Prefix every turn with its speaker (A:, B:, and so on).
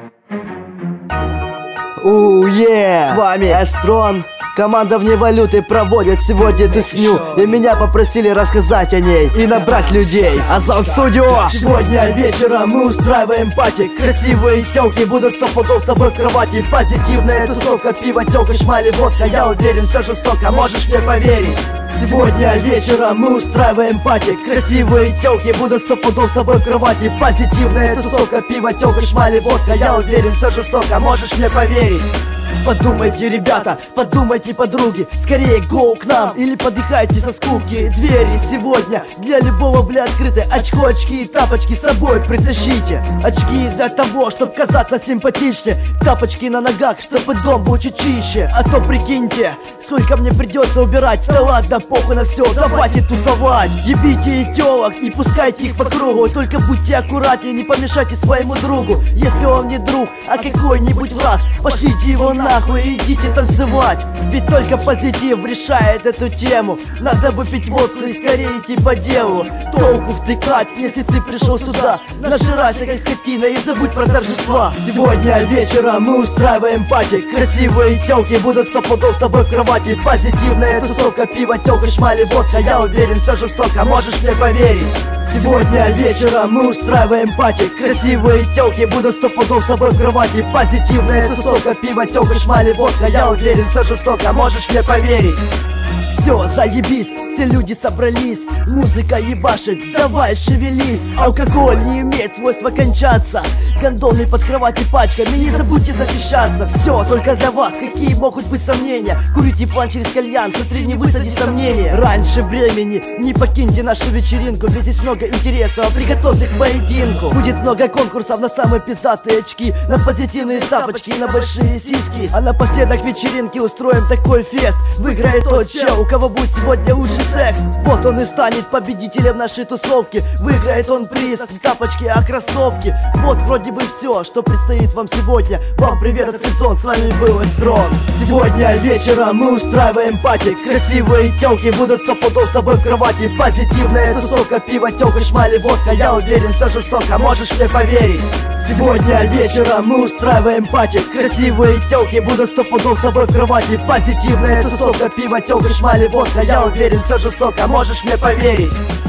A: С вами Эстрон. Команда вне валюты проводит сегодня тусню, и меня попросили рассказать о ней и набрать людей. Озон Студио. Сегодня вечером мы устраиваем пати. Красивые тёлки будут 100 пудов с тобой в кровати. Позитивная тусовка, пиво, тёлка, шмали, водка. Я уверен, все жестоко, можешь мне поверить. Сегодня вечером мы устраиваем пати. Красивые тёлки будут 100 пудов с тобой в кровати. Позитивная тусовка, пиво, тёлка, шмали, водка. Я уверен, все жестоко, можешь мне поверить. Подумайте, ребята, подумайте, подруги, скорее гоу к нам или подыхайте со скуки. Двери сегодня для любого, бля, открыты. Очко, очки и тапочки с собой притащите. Очки для того, чтоб казаться симпатичнее. Тапочки на ногах, чтобы дом был чуть чище. А то прикиньте, сколько мне придется убирать. Да ладно, похуй на все, давайте тусовать. Ебите и тёлок и пускайте их по кругу. Только будьте аккуратнее, не помешайте своему другу. Если он не друг, а какой-нибудь враг, пошлите его нахуй и идите танцевать. Ведь только позитив решает эту тему. Надо выпить водку и скорее идти по делу. Толку втыкать, если ты пришел сюда. Нажирайся как скотина и забудь про торжества. Сегодня вечером мы устраиваем пати. Красивые тёлки будут 100 пудов с тобой в кровати. Позитивная тусовка, пиво, тёлка, шмали, водка. Я уверен, все жестоко, можешь мне поверить. Сегодня вечером мы устраиваем пати. Красивые тёлки будут 100 пудов с тобой в кровати. Позитивная тусовка, пиво, тёлка, шмали, водка. Я уверен, все жестоко, можешь мне поверить. Все, заебись, все люди собрались. Музыка ебашит, давай шевелись. Алкоголь не имеет свойства кончаться. Кондомы под кровати пачками, не забудьте защищаться. Все только для вас, какие могут быть сомнения. Курите план через кальян, смотри, не высади сомнения. Раньше времени не покиньте нашу вечеринку. Ведь здесь много интересного, приготовьте к поединку. Будет много конкурсов на самые пиздатые очки, на позитивные тапочки и на большие сиськи. А напоследок вечеринки устроим такой фест. Выиграет тот чел, у кого будет сегодня лучший секс. Вот он и станет победителем нашей тусовки. Выиграет он приз, не тапочки, а кроссовки. Вот вроде бы все, что предстоит вам сегодня. Вам привет от Фризон, с вами был Эстрон. Сегодня вечером мы устраиваем пати. Красивые тёлки будут 100 пудов с тобой в кровати. Позитивная тусовка, пиво, тёлка, шмали, водка. Я уверен, все жестоко, можешь мне поверить. Сегодня вечером мы устраиваем пати. Красивые тёлки будут 100 пудов с тобой в кровати. Позитивная тусовка, пиво, тёлка, шмали, водка. Я уверен, все жестоко, можешь мне поверить.